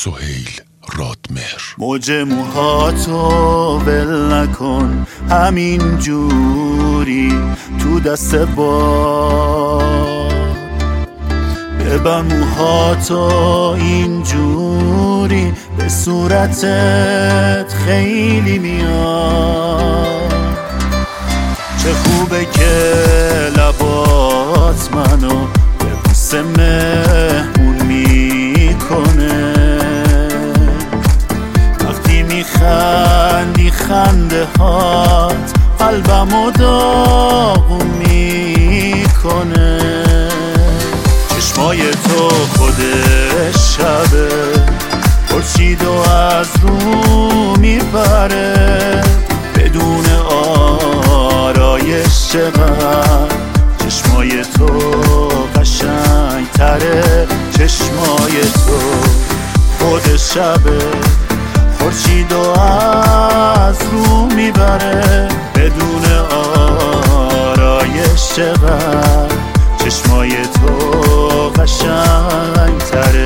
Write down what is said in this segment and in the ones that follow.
سهیل رادمهر. موج موهاتو ول نکن همین جوری تو دست باد، ببن موهاتو اینجوری به صورتت خیلی میاد. چه خوبه که لبات منو به بوس مهمون میکنه، وقتی میخندی خنده هات قلبمو داغون میکنه. چشمای تو خودش شبه خورشیدو از رو میبره، بدون آرایش چقدر چشمای تو قشنگ تره. چشمای تو خود شبه خورشیدو از رو میبره، بدون آرایش چقدر چشمای تو قشنگ تره.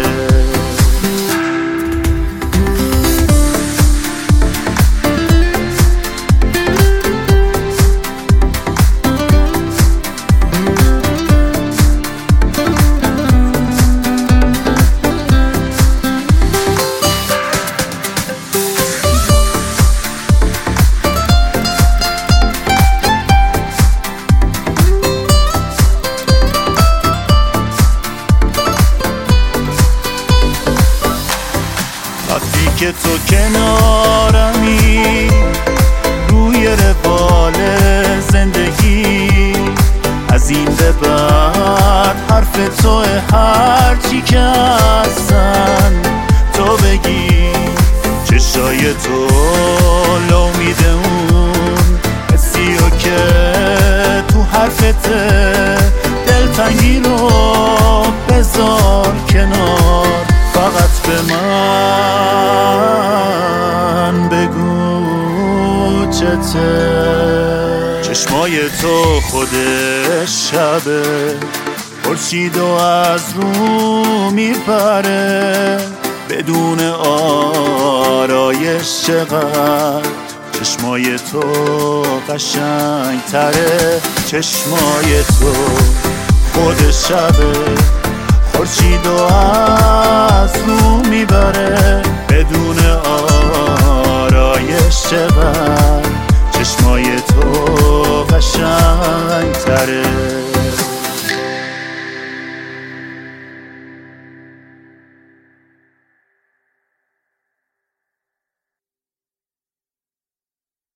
وقتی که تو کنارمی روی روال زندگی، از این به بعد حرف تو هرچی که هستن تو بگی. چشای تو لو میده اون حسیو که تو حرفت، دلتنگی رو بذار کنار، فقط به من بگو چته. چشمای تو خودش شبه خورشیدو از رو میبره، بدون آرایش چقدر چشمای تو قشنگ تره. چشمای تو خودش شبه خورشیدو از رو میبره،